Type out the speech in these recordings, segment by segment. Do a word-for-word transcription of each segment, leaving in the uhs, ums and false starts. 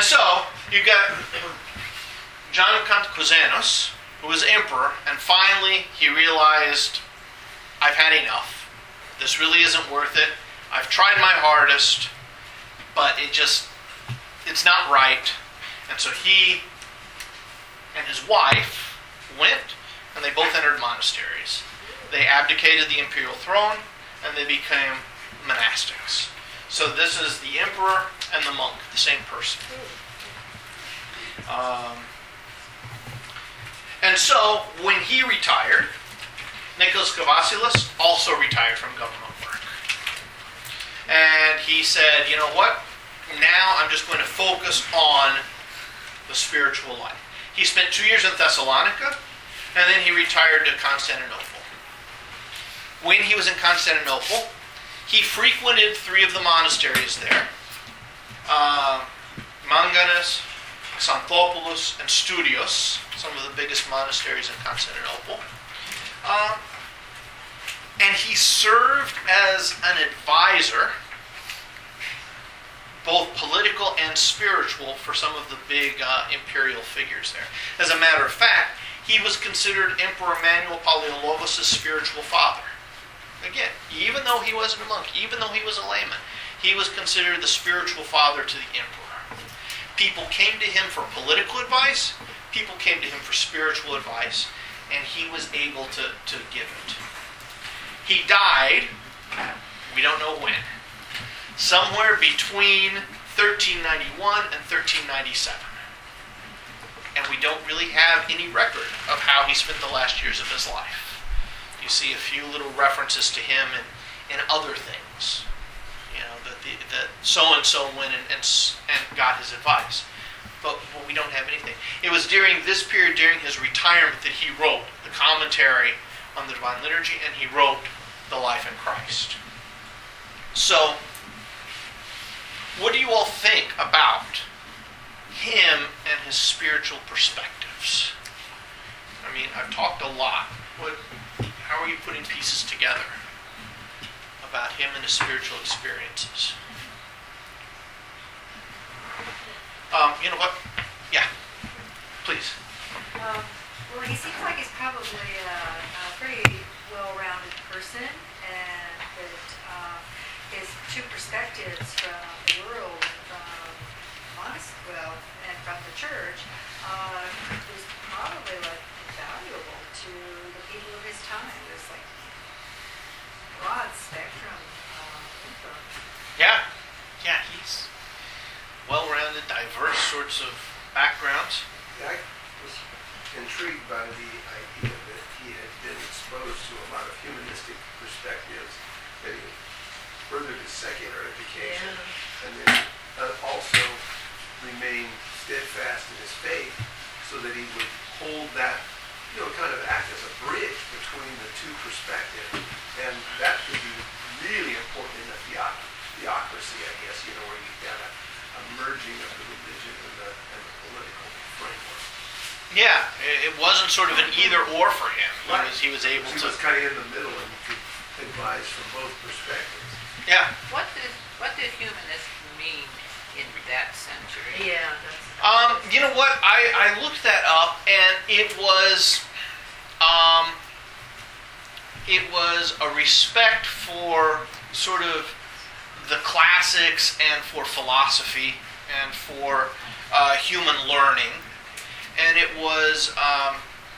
so, you got John Cantacuzenus, who was emperor, and finally he realized, I've had enough. This really isn't worth it. I've tried my hardest, but it just, it's not right. And so he and his wife went, and they both entered monasteries. They abdicated the imperial throne, and they became monastics. So this is the emperor and the monk, the same person. Um, and so, when he retired, Nicholas Cavasilis also retired from government work. And he said, you know what? Now I'm just going to focus on the spiritual life. He spent two years in Thessalonica, and then he retired to Constantinople. When he was in Constantinople, he frequented three of the monasteries there. Uh, Manganus, Xanthopoulos, and Studios, some of the biggest monasteries in Constantinople. Uh, and he served as an advisor, both political and spiritual, for some of the big uh, imperial figures there. As a matter of fact, he was considered Emperor Emmanuel Palaiologos' spiritual father. Again, even though he wasn't a monk, even though he was a layman, he was considered the spiritual father to the emperor. People came to him for political advice, people came to him for spiritual advice, and he was able to, to give it. He died, we don't know when, somewhere between thirteen ninety-one and thirteen ninety-seven. And we don't really have any record of how he spent the last years of his life. You see a few little references to him and, and other things. You know, that, the, that so-and-so went and, and, and got his advice. But, but we don't have anything. It was during this period, during his retirement, that he wrote the commentary on the Divine Liturgy, and he wrote The Life in Christ. So, what do you all think about him and his spiritual perspectives? I mean, I've talked a lot. What, how are you putting pieces together about him and his spiritual experiences? Um, you know what? Yeah, please. Um, well, he seems like he's probably a, a pretty well-rounded person, and that uh, his two perspectives from the world, from monast, well, and from the church, uh, was probably like invaluable to the people of his time. There's like broad spectrum uh, influence. Yeah, yeah, he's well-rounded, diverse sorts of backgrounds. I was intrigued by the idea that he had been exposed to a lot of humanistic perspectives, that he furthered his secular education, yeah. and then uh, also remained steadfast in his faith, so that he would hold that, you know, kind of act as a bridge between the two perspectives. And that could be really important in a theoc- theocracy, I guess, you know, where you've got a, a merging of the religion and the, and the political framework. Yeah, it wasn't sort of an either-or for him. He Right. was, he was able he to... He was kind of in the middle, and he could advise from both perspectives. Yeah. What did what did humanist mean in that century? Yeah, that's... Um, you know what? I, I looked that up, and it was... Um, it was a respect for sort of the classics and for philosophy and for uh, human learning. And it was um,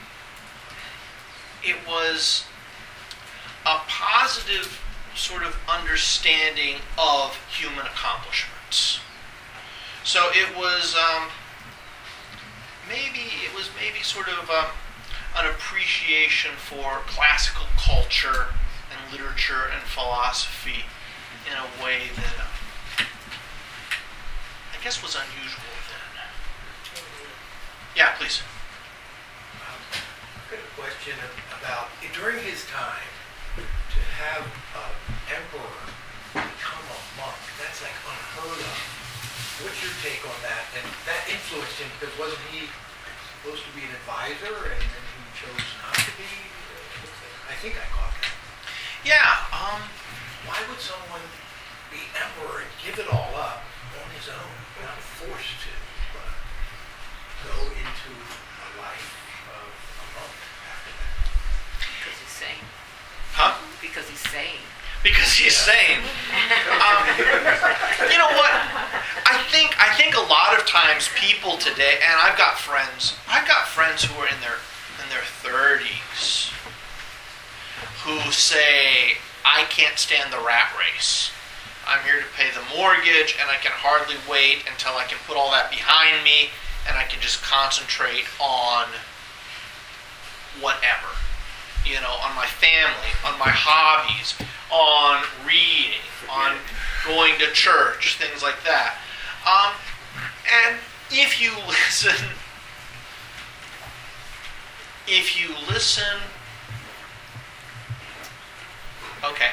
it was a positive sort of understanding of human accomplishments. So it was um, maybe it was maybe sort of um, an appreciation for classical culture and literature and philosophy in a way that uh, I guess was unusual then. Yeah, please. Um, I've got a question about, during his time, to have an emperor become a monk, that's like unheard of. What's your take on that? And that influenced him, because wasn't he supposed to be an advisor, and then he chose not to be? I think I caught that. Yeah. Um, Why would someone be emperor and give it all up on his own, not forced to? to a life of a monk after that? Because he's sane. Huh? Because he's sane. Because he's sane. Um, you know what? I think I think a lot of times people today, and I've got friends, I've got friends who are in their in their thirties who say, I can't stand the rat race. I'm here to pay the mortgage, and I can hardly wait until I can put all that behind me, and I can just concentrate on whatever. You know, on my family, on my hobbies, on reading, on going to church, things like that. Um, and if you listen, if you listen, okay,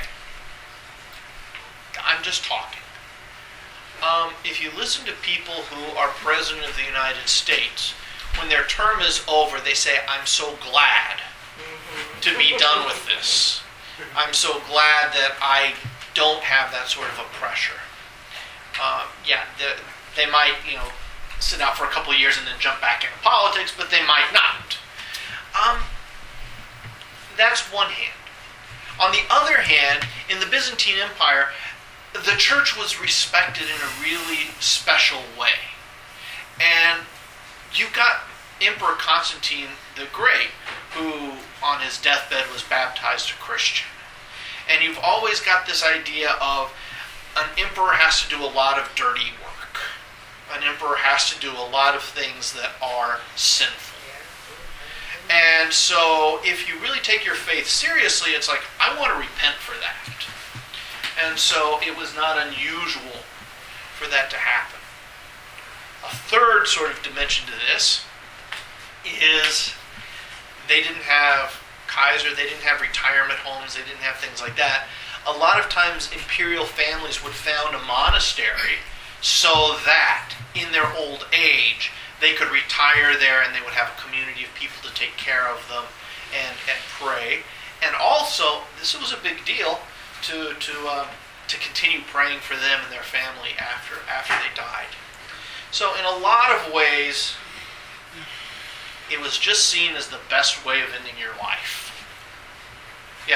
I'm just talking. Um, if you listen to people who are President of the United States, when their term is over, they say, I'm so glad to be done with this. I'm so glad that I don't have that sort of a pressure. Uh, yeah, the, they might, you know, sit out for a couple of years and then jump back into politics, but they might not. Um, that's one hand. On the other hand, in the Byzantine Empire, the church was respected in a really special way. And you got Emperor Constantine the Great, who on his deathbed was baptized a Christian. And you've always got this idea of an emperor has to do a lot of dirty work. An emperor has to do a lot of things that are sinful. And so if you really take your faith seriously, it's like, I want to repent for that. And so it was not unusual for that to happen. A third sort of dimension to this is they didn't have Kaiser, they didn't have retirement homes, they didn't have things like that. A lot of times imperial families would found a monastery so that in their old age they could retire there and they would have a community of people to take care of them and, and pray. And also, this was a big deal to to um, to continue praying for them and their family after after they died. So in a lot of ways, it was just seen as the best way of ending your life. Yeah.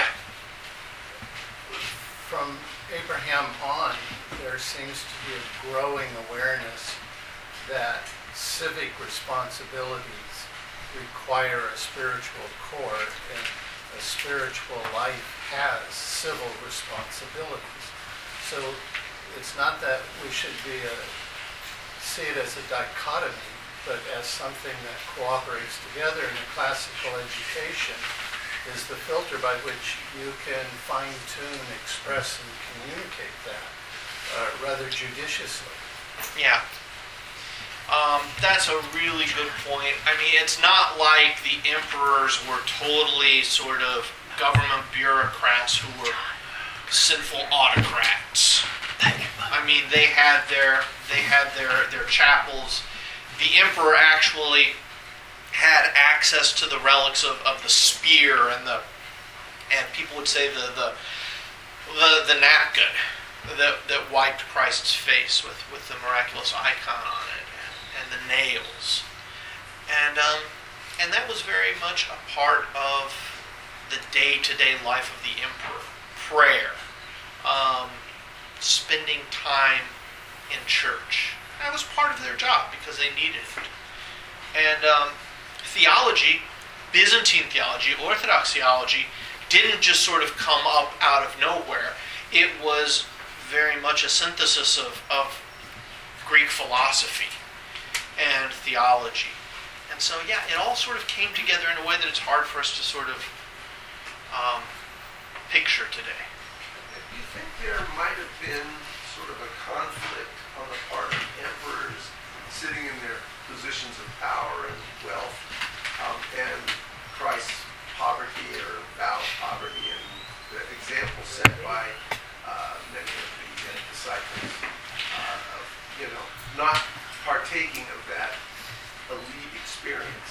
From Abraham on, there seems to be a growing awareness that civic responsibilities require a spiritual core, and a spiritual life has civil responsibilities. So it's not that we should be a, see it as a dichotomy, but as something that cooperates together. In a classical education is the filter by which you can fine-tune, express, and communicate that uh, rather judiciously. Yeah. Um, that's a really good point. I mean, it's not like the emperors were totally sort of government bureaucrats who were sinful autocrats. I mean, they had their they had their, their chapels. The emperor actually had access to the relics of, of the spear and the and people would say the the the, the napkin that that wiped Christ's face with, with the miraculous icon on it, and, and the nails, and um, and that was very much a part of the day-to-day life of the emperor. Prayer, um, spending time in church. That was part of their job because they needed it. And um, theology, Byzantine theology, Orthodox theology, didn't just sort of come up out of nowhere. It was very much a synthesis of, of Greek philosophy and theology. And so, yeah, it all sort of came together in a way that it's hard for us to sort of um, picture today. Do you think there might have been sort of a conflict on the part of emperors sitting in their positions of power and wealth, um, and Christ's poverty or vow of poverty, and the example set by uh, many of the uh, disciples uh, of, you know, not partaking of that elite experience?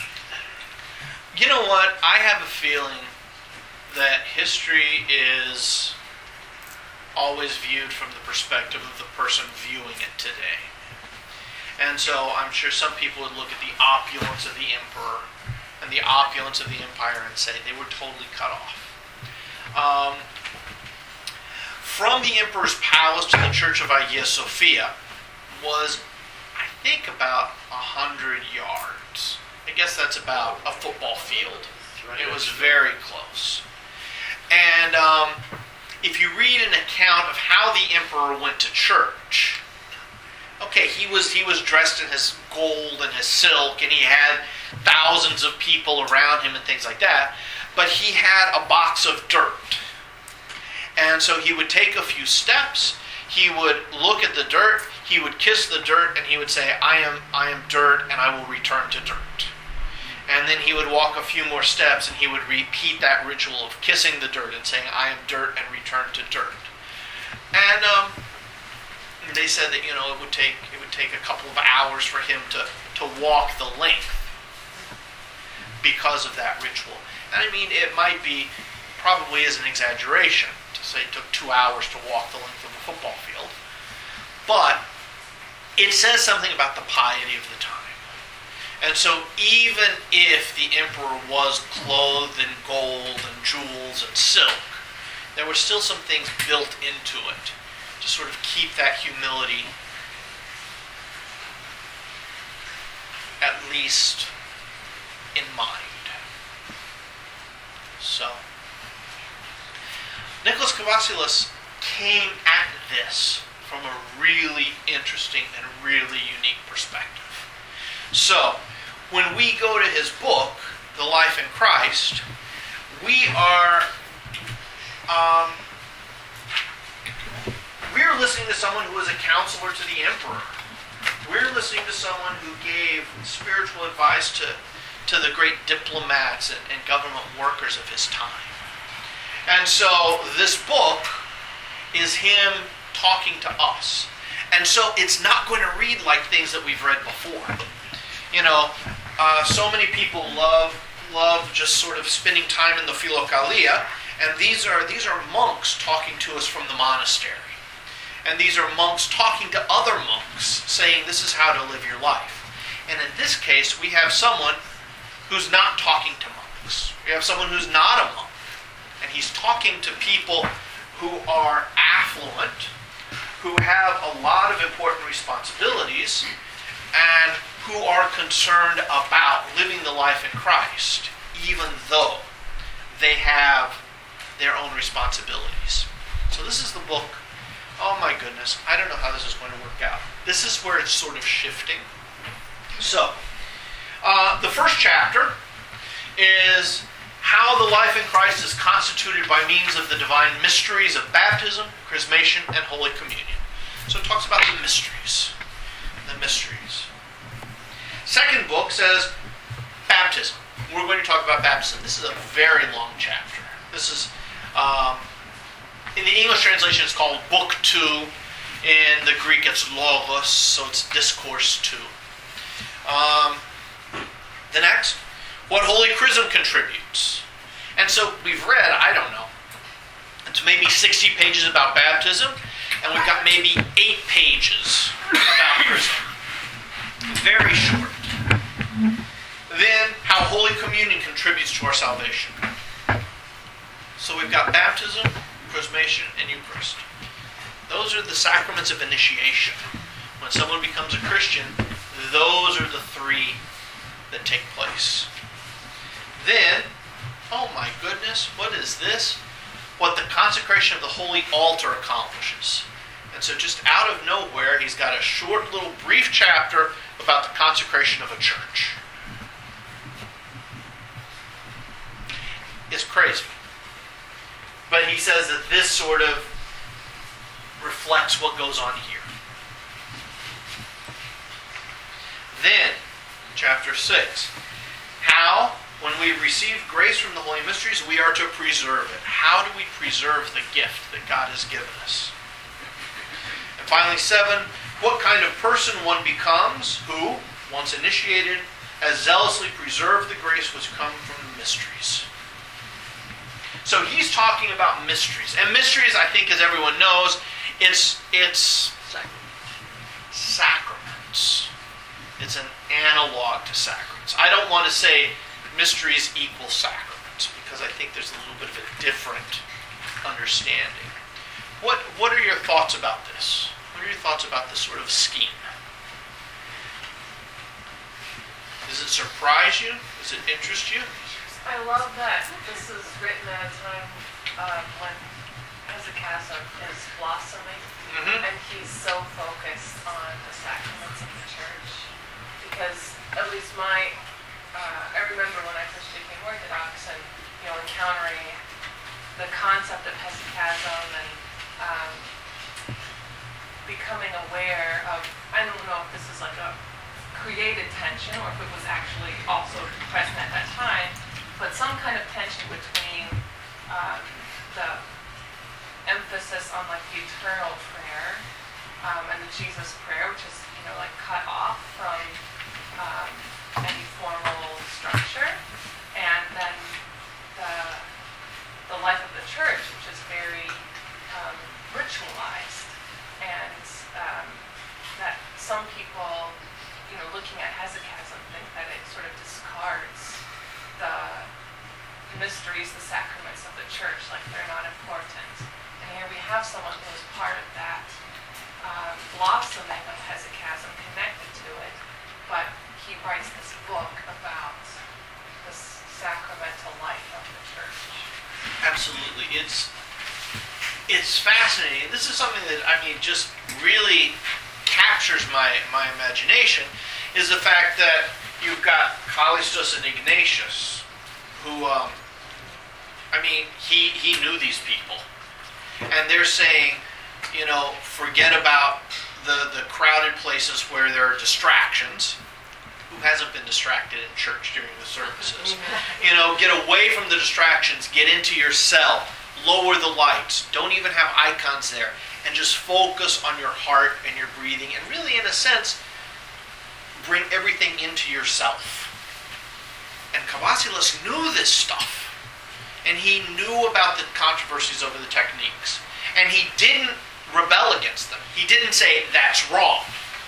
You know what? I have a feeling that history is always viewed from the perspective of the person viewing it today. And so I'm sure some people would look at the opulence of the emperor and the opulence of the empire and say they were totally cut off. Um, from the emperor's palace to the church of Hagia Sophia was, I think, about a hundred yards. I guess that's about a football field. It was very close. And um, if you read an account of how the emperor went to church, okay, he was he was dressed in his gold and his silk, and he had thousands of people around him and things like that, but he had a box of dirt. And so he would take a few steps, he would look at the dirt, he would kiss the dirt, and he would say, I am I am dirt, and I will return to dirt. And then he would walk a few more steps, and he would repeat that ritual of kissing the dirt and saying, I am dirt, and return to dirt. And um, they said that, you know, it would take it would take a couple of hours for him to, to walk the length because of that ritual. And I mean, it might be, probably is an exaggeration to say it took two hours to walk the length of a football field. But it says something about the piety of the time. And so even if the emperor was clothed in gold and jewels and silk, there were still some things built into it to sort of keep that humility at least in mind. So, Nicholas Kavasilas came at this from a really interesting and really unique perspective. So, when we go to his book, The Life in Christ, we are um, we're listening to someone who was a counselor to the emperor. We're listening to someone who gave spiritual advice to, to the great diplomats and, and government workers of his time. And so this book is him talking to us. And so it's not going to read like things that we've read before. You know, uh, so many people love love just sort of spending time in the Philokalia, and these are these are monks talking to us from the monastery. And these are monks talking to other monks, saying this is how to live your life. And in this case, we have someone who's not talking to monks. We have someone who's not a monk. And he's talking to people who are affluent, who have a lot of important responsibilities, and who are concerned about living the life in Christ, even though they have their own responsibilities. So this is the book. Oh my goodness, I don't know how this is going to work out. This is where it's sort of shifting. So, uh, the first chapter is how the life in Christ is constituted by means of the divine mysteries of baptism, chrismation, and Holy Communion. So it talks about the mysteries. The mysteries. Second book says baptism. We're going to talk about baptism. This is a very long chapter. This is, um, in the English translation, it's called Book Two. In the Greek, it's Logos, so it's Discourse Two. Um, the next, what Holy Chrism contributes. And so we've read, I don't know, it's maybe sixty pages about baptism, and we've got maybe eight pages about chrism. Very short. Then, how Holy Communion contributes to our salvation. So we've got baptism, chrismation, and Eucharist. Those are the sacraments of initiation. When someone becomes a Christian, those are the three that take place. Then, oh my goodness, what is this? What the consecration of the Holy Altar accomplishes. And so just out of nowhere, he's got a short little brief chapter about the consecration of a church. It's crazy. But he says that this sort of reflects what goes on here. Then, chapter six. How, when we receive grace from the Holy Mysteries, we are to preserve it. How do we preserve the gift that God has given us? And finally, seven. What kind of person one becomes who, once initiated, has zealously preserved the grace which come from the mysteries. So he's talking about mysteries. And mysteries, I think, as everyone knows, it's, it's sacraments. It's an analog to sacraments. I don't want to say mysteries equal sacraments, because I think there's a little bit of a different understanding. What What are your thoughts about this? What are your thoughts about this sort of scheme? Does it surprise you? Does it interest you? I love that this is written at a time uh, when Hezekiah is blossoming, Mm-hmm. and he's so focused on the sacraments of the church. Because at least my, uh, I remember when I first became Orthodox and, you know, encountering the concept of hesychasm and um, becoming aware of, I don't know if this is like a created tension or if it was actually also present at that time, but some kind of tension between um, the emphasis on like the eternal prayer um, and the Jesus prayer, which is, you know, like cut off from um, any formal structure, and then the the life of the church, which is very um, ritualized, and um, that some people, you know, looking at hesychasm, think that it sort of discards the mysteries, the sacraments of the church, like they're not important. And here we have someone who is part of that um, blossoming of hesychasm connected to it, but he writes this book about the sacramental life of the church. Absolutely. It's it's fascinating. This is something that, I mean, just really captures my, my imagination, is the fact that you've got Callistus and Ignatius, who, um, I mean, he, he knew these people. And they're saying, you know, forget about the, the crowded places where there are distractions. Who hasn't been distracted in church during the services? You know, get away from the distractions, get into your cell, lower the lights, don't even have icons there, and just focus on your heart and your breathing, and really, in a sense, bring everything into yourself. And Cavazzius knew this stuff. And he knew about the controversies over the techniques. And he didn't rebel against them. He didn't say, that's wrong.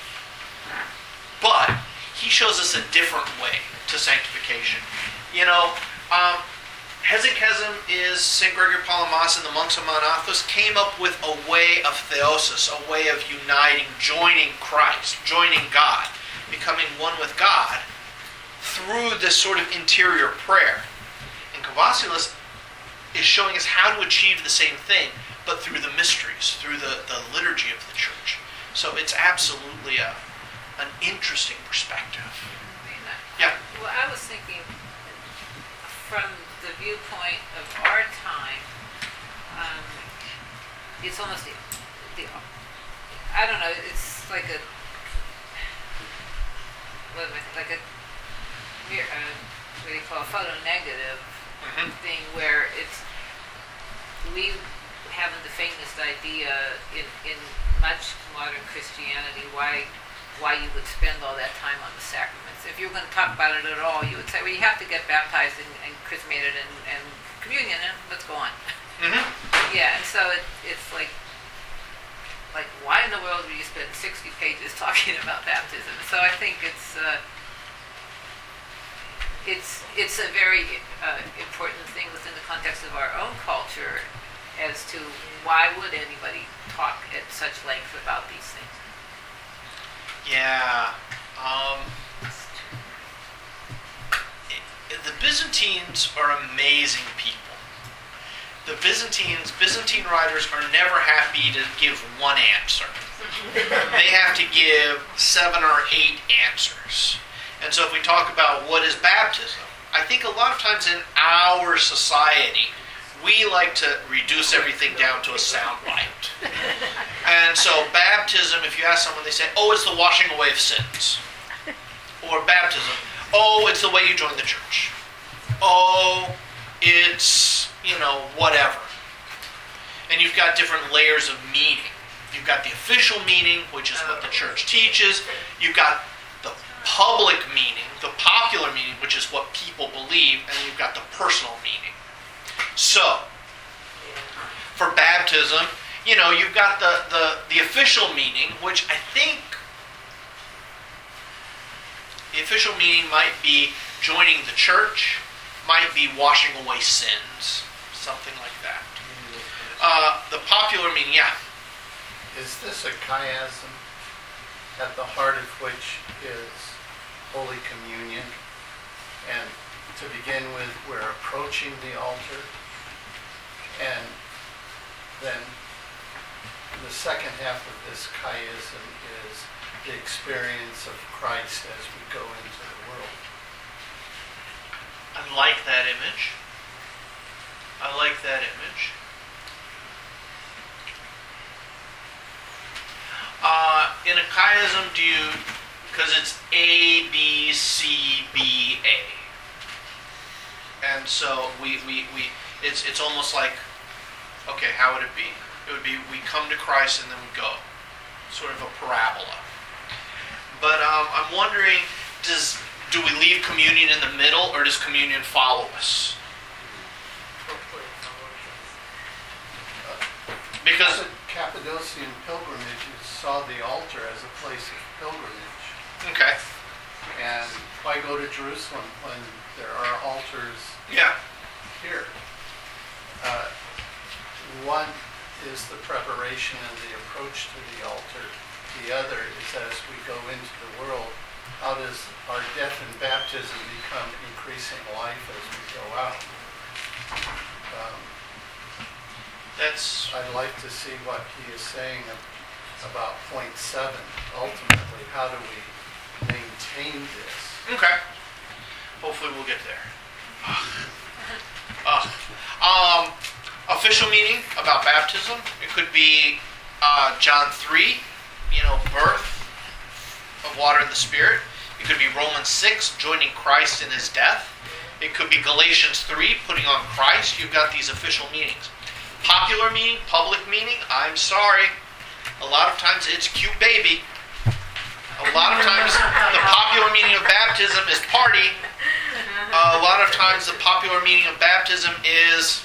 But he shows us a different way to sanctification. You know, um, hesychasm is Saint Gregory Palamas and the monks of Mount Athos came up with a way of theosis, a way of uniting, joining Christ, joining God, becoming one with God through this sort of interior prayer. And Cavazzius is showing us how to achieve the same thing, but through the mysteries, through the, the liturgy of the church. So it's absolutely a, an interesting perspective. Yeah. Well, I was thinking from the viewpoint of our time, um, it's almost the, the, I don't know, it's like a, what am I, like a, uh, what do you call it, photo-negative Mm-hmm. thing where it's, we haven't the faintest idea in, in much modern Christianity why why you would spend all that time on the sacraments. If you were going to talk about it at all, you would say, well, you have to get baptized and, and chrismated and, and communion, and let's go on. Mm-hmm. Yeah, and so it, it's like, like why in the world would you spend sixty pages talking about baptism? So I think it's uh, it's it's a very uh, important thing within the context of our own culture as to why would anybody talk at such length about these things. Yeah. Um, it, the Byzantines are amazing people. The Byzantines, Byzantine writers are never happy to give one answer. They have to give seven or eight answers. And so if we talk about what is baptism, I think a lot of times in our society, we like to reduce everything down to a soundbite. And so baptism, if you ask someone, they say, oh, it's the washing away of sins. Or baptism, oh, it's the way you join the church. Oh, it's, you know, whatever. And you've got different layers of meaning. You've got the official meaning, which is what the church teaches. You've got the public meaning, the popular meaning, which is what people believe. And then you've got the personal meaning. So, for baptism, you know, you've got the, the, the official meaning, which I think The official meaning might be joining the church, might be washing away sins, something like that. Uh, the popular meaning, yeah. Is this a chiasm at the heart of which is Holy Communion? And to begin with, we're approaching the altar, and then the second half of this chiasm is the experience of Christ as we go into the world. I like that image. I like that image. Uh, in a chiasm, do you, because it's A, B, C, B, A. And so we, we, we it's it's almost like, okay, how would it be? It would be we come to Christ and then we go. Sort of a parabola. But um, I'm wondering, does do we leave communion in the middle, or does communion follow us? Because Cappadocian pilgrimages saw the altar as a place of pilgrimage. okay, And why go to Jerusalem when there are altars yeah, here? Uh, one is the preparation and the approach to the altar. The other is as we go into the world, how does our death and baptism become increasing life as we go out? Um, that's I'd like to see what he is saying about point seven. Ultimately, how do we maintain this? okay. Hopefully, we'll get there. Uh, um, official meaning about baptism. It could be uh, John three, you know, birth of water and the Spirit. It could be Romans six, joining Christ in his death. It could be Galatians three, putting on Christ. You've got these official meanings. Popular meaning, public meaning, I'm sorry. A lot of times it's cute baby. A lot of times the popular meaning of baptism is party. Uh, a lot of times the popular meaning of baptism is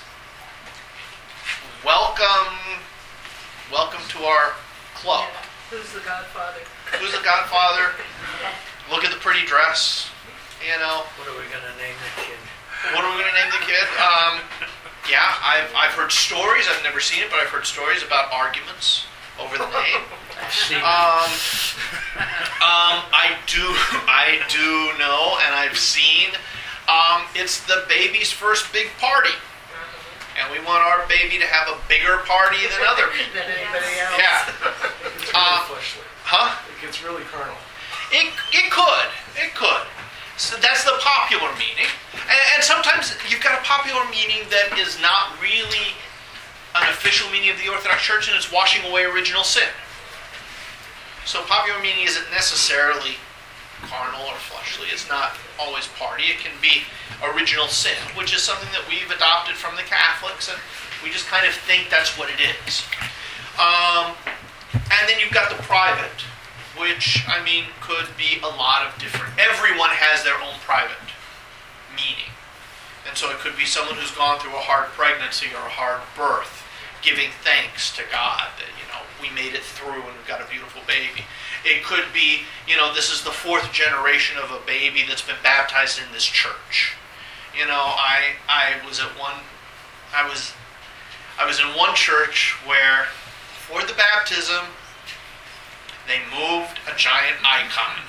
welcome, welcome to our club. Who's the Godfather? Who's the Godfather? Look at the pretty dress. You know, What are we going to name the kid? what are we going to name the kid? Um, yeah, I've I've heard stories. I've never seen it, but I've heard stories about arguments over the name. I've seen it. Um, um, I do, I do know, and I've seen. Um, it's the baby's first big party, and we want our baby to have a bigger party than other people. Than anybody else. Yeah, It's really Uh, fleshly. huh? It gets really carnal. It it could, it could. So that's the popular meaning, and, and sometimes you've got a popular meaning that is not really an official meaning of the Orthodox Church, and it's washing away original sin. So popular meaning isn't necessarily carnal or fleshly. It's not always party. It can be original sin, which is something that we've adopted from the Catholics, and we just kind of think that's what it is. Um, and then you've got the private, which, I mean, could be a lot of different... Everyone has their own private meaning. And so it could be someone who's gone through a hard pregnancy or a hard birth, giving thanks to God that, you know, we made it through and we've got a beautiful baby. It could be, you know, this is the fourth generation of a baby that's been baptized in this church. You know, I I was at one I was I was in one church where for the baptism they moved a giant icon.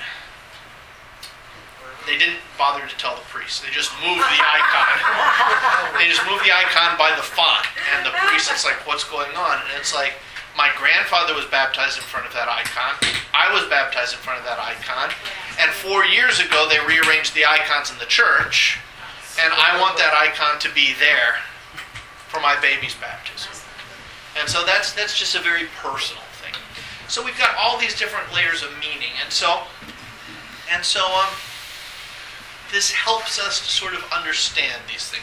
They didn't bother to tell the priest. They just moved the icon. They just moved the icon by the font. And the priest is like, what's going on? And it's like, my grandfather was baptized in front of that icon. I was baptized in front of that icon. And four years ago, they rearranged the icons in the church. And I want that icon to be there for my baby's baptism. And so that's that's just a very personal thing. So we've got all these different layers of meaning. And so, and so um, this helps us to sort of understand these things.